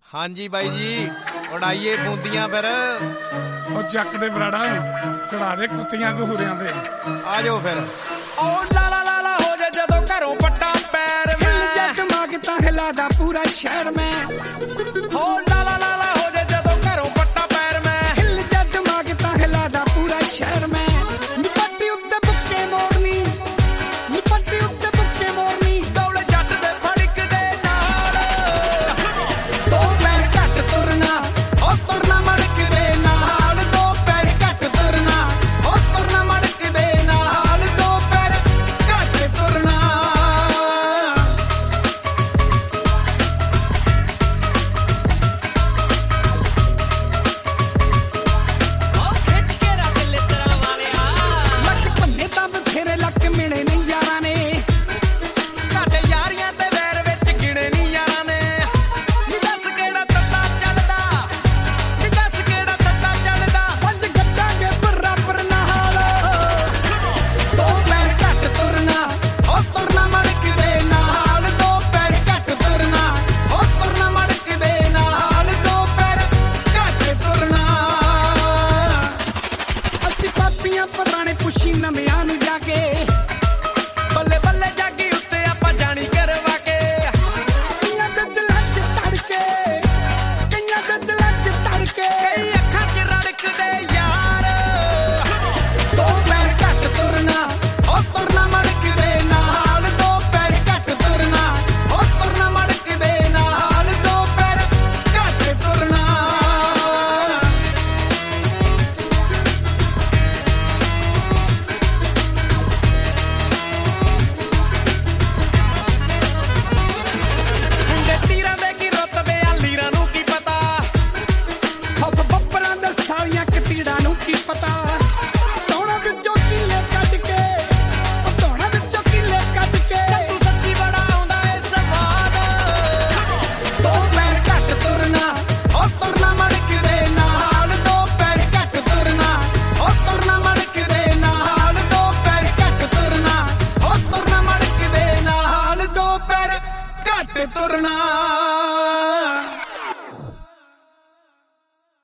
ਹਾਂਜੀ ਬਾਈ ਜੀ, ਉਡਾਈਏ ਬੂੰਦੀਆਂ ਫਿਰ। ਉਹ ਚੱਕ ਦੇ ਬਰਾੜਾ, ਚੜਾ ਦੇ ਕੁੱਤੀਆਂ ਘੂਰਿਆਂ ਦੇ। ਆ ਜਾਓ ਫਿਰ। ਉਹ ਲਾਲਾ ਲਾਲਾ ਹੋ ਜਾ ਜਦੋਂ ਘਰੋਂ ਪੱਟਾ ਪੈਰ ਹਿੱਲ ਜਾ ਦਿਮਾਗ ਤਾਂ ਹਿਲਾਦਾ ਪੂਰਾ ਸ਼ਹਿਰ ਮੈਂ।